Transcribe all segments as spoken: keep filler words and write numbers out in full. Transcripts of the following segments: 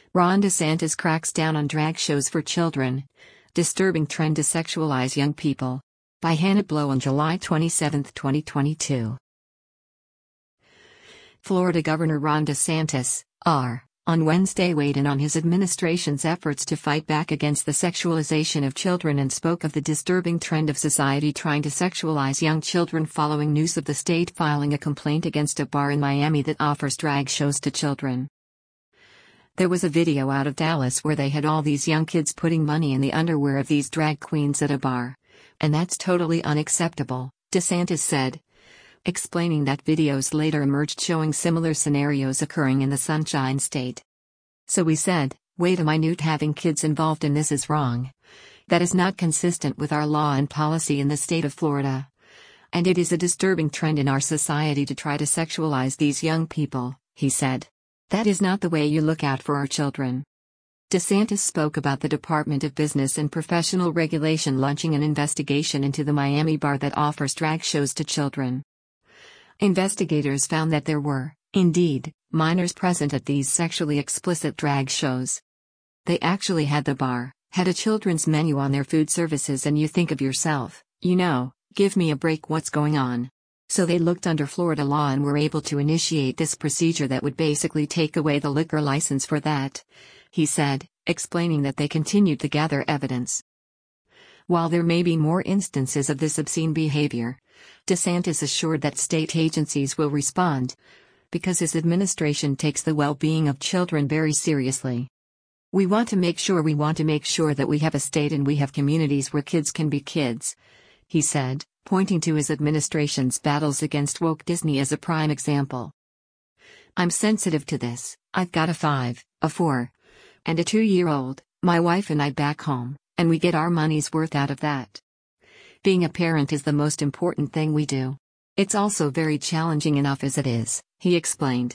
Ron DeSantis cracks down on drag shows for children. Disturbing trend to sexualize young people. By Hannah Blow on July twenty-seventh, twenty twenty-two. Florida Governor Ron DeSantis, R, on Wednesday weighed in on his administration's efforts to fight back against the sexualization of children and spoke of the disturbing trend of society trying to sexualize young children following news of the state filing a complaint against a bar in Miami that offers drag shows to children. There was a video out of Dallas where they had all these young kids putting money in the underwear of these drag queens at a bar. And that's totally unacceptable, DeSantis said, explaining that videos later emerged showing similar scenarios occurring in the Sunshine State. So we said, wait a minute, having kids involved in this is wrong. That is not consistent with our law and policy in the state of Florida. And it is a disturbing trend in our society to try to sexualize these young people, he said. That is not the way you look out for our children. DeSantis spoke about the Department of Business and Professional Regulation launching an investigation into the Miami bar that offers drag shows to children. Investigators found that there were, indeed, minors present at these sexually explicit drag shows. They actually had the bar, had a children's menu on their food services, and you think of yourself, you know, give me a break, what's going on? So they looked under Florida law and were able to initiate this procedure that would basically take away the liquor license for that, he said, explaining that they continued to gather evidence. While there may be more instances of this obscene behavior, DeSantis assured that state agencies will respond, because his administration takes the well-being of children very seriously. We want to make sure we want to make sure that we have a state and we have communities where kids can be kids, he said, pointing to his administration's battles against woke Disney as a prime example. I'm sensitive to this. I've got a five, a four, and a two-year-old, my wife and I back home, and we get our money's worth out of that. Being a parent is the most important thing we do. It's also very challenging enough as it is, he explained.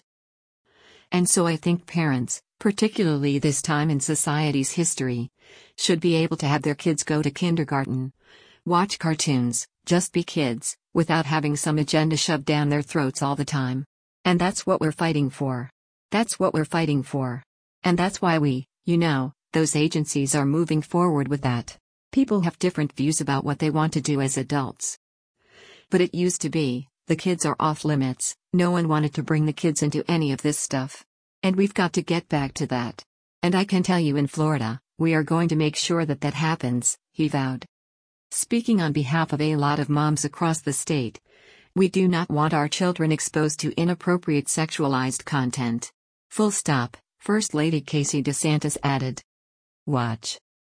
And so I think parents, particularly this time in society's history, should be able to have their kids go to kindergarten, watch cartoons, just be kids, without having some agenda shoved down their throats all the time. And that's what we're fighting for. That's what we're fighting for. And that's why we, you know, those agencies are moving forward with that. People have different views about what they want to do as adults. But it used to be, the kids are off limits, no one wanted to bring the kids into any of this stuff. And we've got to get back to that. And I can tell you in Florida, we are going to make sure that that happens, he vowed. Speaking on behalf of a lot of moms across the state, we do not want our children exposed to inappropriate sexualized content. Full stop, First Lady Casey DeSantis added. Watch.